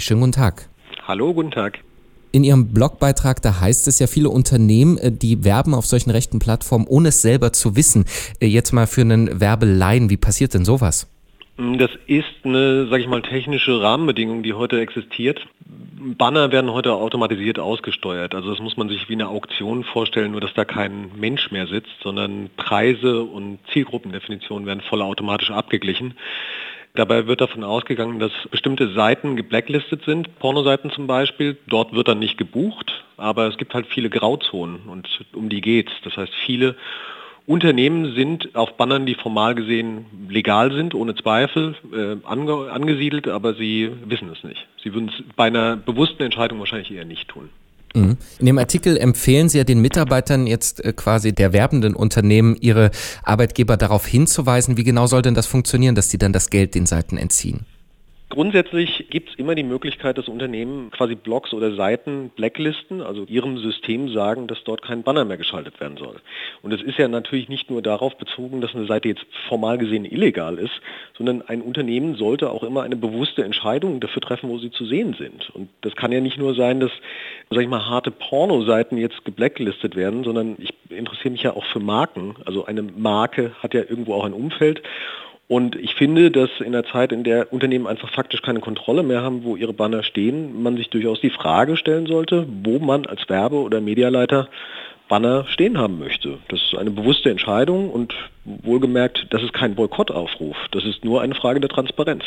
Schönen guten Tag. Hallo, guten Tag. In Ihrem Blogbeitrag, da heißt es ja, viele Unternehmen, die werben auf solchen rechten Plattformen, ohne es selber zu wissen. Jetzt mal für einen Werbelaien, wie passiert denn sowas? Das ist eine, sage ich mal, technische Rahmenbedingung, die heute existiert. Banner werden heute automatisiert ausgesteuert. Also das muss man sich wie eine Auktion vorstellen, nur dass da kein Mensch mehr sitzt, sondern Preise und Zielgruppendefinitionen werden vollautomatisch abgeglichen. Dabei wird davon ausgegangen, dass bestimmte Seiten geblacklistet sind, Pornoseiten zum Beispiel. Dort wird dann nicht gebucht, aber es gibt halt viele Grauzonen und um die geht's. Das heißt, viele Unternehmen sind auf Bannern, die formal gesehen legal sind, ohne Zweifel, angesiedelt, aber sie wissen es nicht. Sie würden es bei einer bewussten Entscheidung wahrscheinlich eher nicht tun. In dem Artikel empfehlen Sie ja den Mitarbeitern jetzt quasi der werbenden Unternehmen, ihre Arbeitgeber darauf hinzuweisen. Wie genau soll denn das funktionieren, dass die dann das Geld den Seiten entziehen? Grundsätzlich gibt es immer die Möglichkeit, dass Unternehmen quasi Blogs oder Seiten blacklisten, also ihrem System sagen, dass dort kein Banner mehr geschaltet werden soll. Und es ist ja natürlich nicht nur darauf bezogen, dass eine Seite jetzt formal gesehen illegal ist, sondern ein Unternehmen sollte auch immer eine bewusste Entscheidung dafür treffen, wo sie zu sehen sind. Und das kann ja nicht nur sein, dass, sag ich mal, harte Pornoseiten jetzt geblacklistet werden, sondern ich interessiere mich ja auch für Marken. Also eine Marke hat ja irgendwo auch ein Umfeld. Und ich finde, dass in der Zeit, in der Unternehmen einfach faktisch keine Kontrolle mehr haben, wo ihre Banner stehen, man sich durchaus die Frage stellen sollte, wo man als Werbe- oder Medialeiter Banner stehen haben möchte. Das ist eine bewusste Entscheidung und wohlgemerkt, das ist kein Boykottaufruf. Das ist nur eine Frage der Transparenz.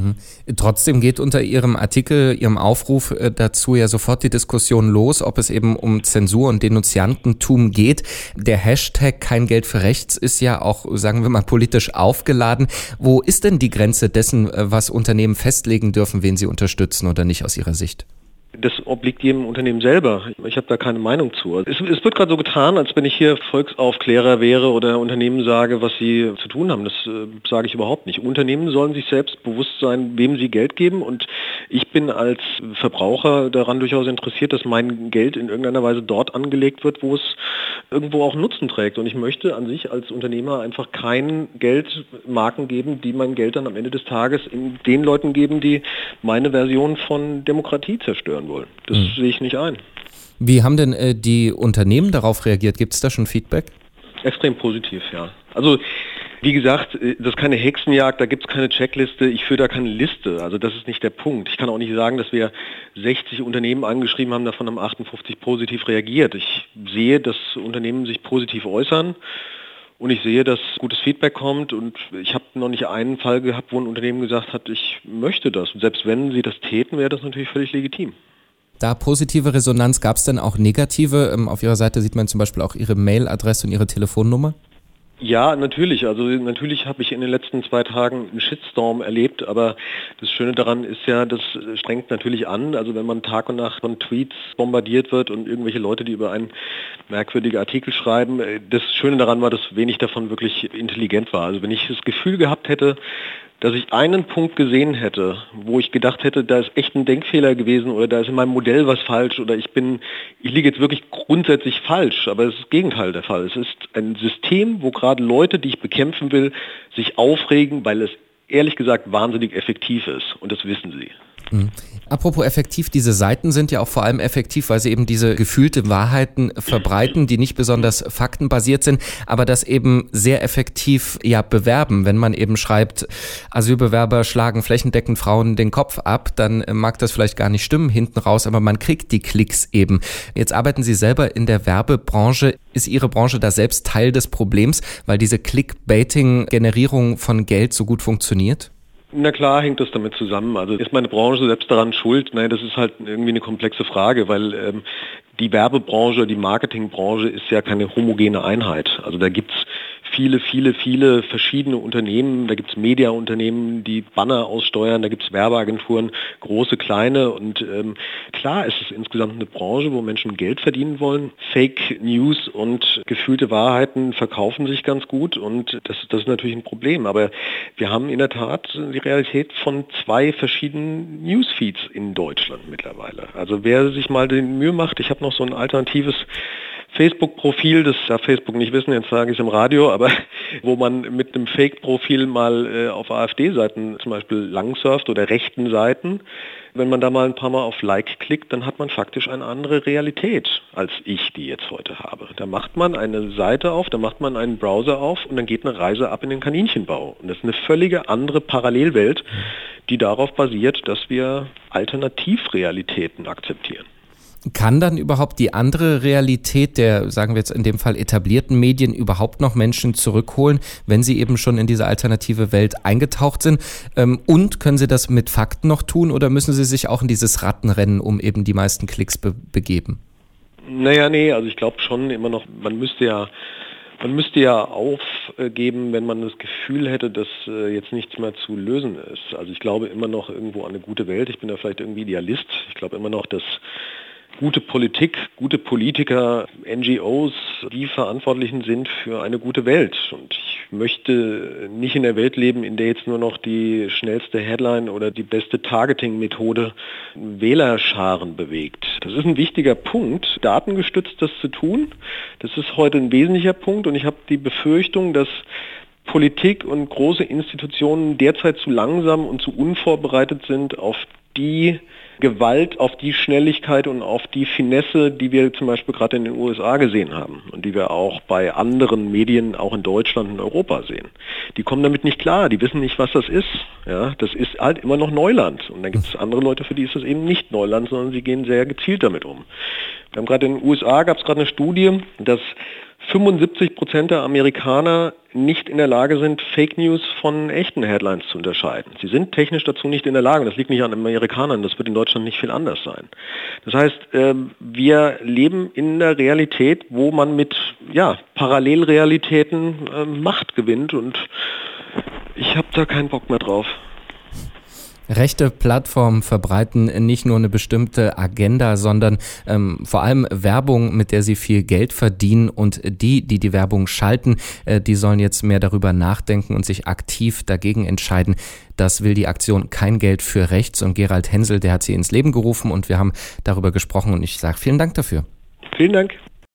Trotzdem geht unter Ihrem Artikel, Ihrem Aufruf dazu ja sofort die Diskussion los, ob es eben um Zensur und Denunziantentum geht. Der Hashtag Kein Geld für Rechts ist ja auch, sagen wir mal, politisch aufgeladen. Wo ist denn die Grenze dessen, was Unternehmen festlegen dürfen, wen sie unterstützen oder nicht aus Ihrer Sicht? Das obliegt jedem Unternehmen selber. Ich habe da keine Meinung zu. Es wird gerade so getan, als wenn ich hier Volksaufklärer wäre oder Unternehmen sage, was sie zu tun haben. Das sage ich überhaupt nicht. Unternehmen sollen sich selbst bewusst sein, wem sie Geld geben. Und ich bin als Verbraucher daran durchaus interessiert, dass mein Geld in irgendeiner Weise dort angelegt wird, wo es irgendwo auch Nutzen trägt. Und ich möchte an sich als Unternehmer einfach kein Geld Marken geben, die mein Geld dann am Ende des Tages den Leuten geben, die meine Version von Demokratie zerstören wollen. Das sehe ich nicht ein. Wie haben denn die Unternehmen darauf reagiert? Gibt es da schon Feedback? Extrem positiv, ja. Also wie gesagt, das ist keine Hexenjagd, da gibt es keine Checkliste, ich führe da keine Liste, also das ist nicht der Punkt. Ich kann auch nicht sagen, dass wir 60 Unternehmen angeschrieben haben, davon haben 58 positiv reagiert. Ich sehe, dass Unternehmen sich positiv äußern und ich sehe, dass gutes Feedback kommt und ich habe noch nicht einen Fall gehabt, wo ein Unternehmen gesagt hat, ich möchte das. Und selbst wenn sie das täten, wäre das natürlich völlig legitim. Da positive Resonanz, gab es denn auch negative? Auf Ihrer Seite sieht man zum Beispiel auch Ihre Mailadresse und Ihre Telefonnummer. Ja, natürlich. Also natürlich habe ich in den letzten 2 Tagen einen Shitstorm erlebt, aber das Schöne daran ist ja, das strengt natürlich an. Also wenn man Tag und Nacht von Tweets bombardiert wird und irgendwelche Leute, die über einen merkwürdigen Artikel schreiben, das Schöne daran war, dass wenig davon wirklich intelligent war. Also wenn ich das Gefühl gehabt hätte, dass ich einen Punkt gesehen hätte, wo ich gedacht hätte, da ist echt ein Denkfehler gewesen oder da ist in meinem Modell was falsch oder ich liege jetzt wirklich grundsätzlich falsch, aber es ist das Gegenteil der Fall. Es ist ein System, wo gerade Leute, die ich bekämpfen will, sich aufregen, weil es ehrlich gesagt wahnsinnig effektiv ist und das wissen sie. Apropos effektiv, diese Seiten sind ja auch vor allem effektiv, weil sie eben diese gefühlte Wahrheiten verbreiten, die nicht besonders faktenbasiert sind, aber das eben sehr effektiv ja bewerben. Wenn man eben schreibt, Asylbewerber schlagen flächendeckend Frauen den Kopf ab, dann mag das vielleicht gar nicht stimmen hinten raus, aber man kriegt die Klicks eben. Jetzt arbeiten Sie selber in der Werbebranche. Ist Ihre Branche da selbst Teil des Problems, weil diese Clickbaiting-Generierung von Geld so gut funktioniert? Na klar hängt das damit zusammen. Also ist meine Branche selbst daran schuld? Nein, das ist halt irgendwie eine komplexe Frage, weil die Werbebranche, die Marketingbranche ist ja keine homogene Einheit. Also da gibt's viele verschiedene Unternehmen. Da gibt's Mediaunternehmen, die Banner aussteuern, da gibt's Werbeagenturen, große, kleine. Und klar ist es insgesamt eine Branche, wo Menschen Geld verdienen wollen. Fake News und gefühlte Wahrheiten verkaufen sich ganz gut und das ist natürlich ein Problem. Aber wir haben in der Tat die Realität von 2 verschiedenen Newsfeeds in Deutschland mittlerweile. Also wer sich mal die Mühe macht, ich habe noch so ein alternatives Facebook-Profil, das darf Facebook nicht wissen, jetzt sage ich es im Radio, aber wo man mit einem Fake-Profil mal auf AfD-Seiten zum Beispiel langsurft oder rechten Seiten. Wenn man da mal ein paar Mal auf Like klickt, dann hat man faktisch eine andere Realität, als ich die jetzt heute habe. Da macht man eine Seite auf, da macht man einen Browser auf und dann geht eine Reise ab in den Kaninchenbau. Und das ist eine völlige andere Parallelwelt, die darauf basiert, dass wir Alternativrealitäten akzeptieren. Kann dann überhaupt die andere Realität der, sagen wir jetzt in dem Fall etablierten Medien, überhaupt noch Menschen zurückholen, wenn sie eben schon in diese alternative Welt eingetaucht sind? Und können sie das mit Fakten noch tun oder müssen sie sich auch in dieses Rattenrennen um eben die meisten Klicks begeben? Also ich glaube schon immer noch, man müsste ja aufgeben, wenn man das Gefühl hätte, dass jetzt nichts mehr zu lösen ist. Also ich glaube immer noch irgendwo an eine gute Welt. Ich bin da vielleicht irgendwie Idealist. Ich glaube immer noch, dass gute Politik, gute Politiker, NGOs, die Verantwortlichen sind für eine gute Welt. Und ich möchte nicht in der Welt leben, in der jetzt nur noch die schnellste Headline oder die beste Targeting-Methode Wählerscharen bewegt. Das ist ein wichtiger Punkt, datengestützt das zu tun. Das ist heute ein wesentlicher Punkt und ich habe die Befürchtung, dass Politik und große Institutionen derzeit zu langsam und zu unvorbereitet sind auf die Gewalt, auf die Schnelligkeit und auf die Finesse, die wir zum Beispiel gerade in den USA gesehen haben und die wir auch bei anderen Medien, auch in Deutschland und Europa sehen. Die kommen damit nicht klar, die wissen nicht, was das ist. Ja, das ist halt immer noch Neuland. Und dann gibt es andere Leute, für die ist das eben nicht Neuland, sondern sie gehen sehr gezielt damit um. Wir haben gerade in den USA, gab es gerade eine Studie, dass 75% der Amerikaner nicht in der Lage sind, Fake News von echten Headlines zu unterscheiden. Sie sind technisch dazu nicht in der Lage. Das liegt nicht an den Amerikanern, das wird in Deutschland nicht viel anders sein. Das heißt, wir leben in der Realität, wo man mit Parallelrealitäten Macht gewinnt und ich habe da keinen Bock mehr drauf. Rechte Plattformen verbreiten nicht nur eine bestimmte Agenda, sondern vor allem Werbung, mit der sie viel Geld verdienen und die Werbung schalten, die sollen jetzt mehr darüber nachdenken und sich aktiv dagegen entscheiden. Das will die Aktion Kein Geld für Rechts und Gerald Hensel, der hat sie ins Leben gerufen und wir haben darüber gesprochen und ich sage vielen Dank dafür. Vielen Dank.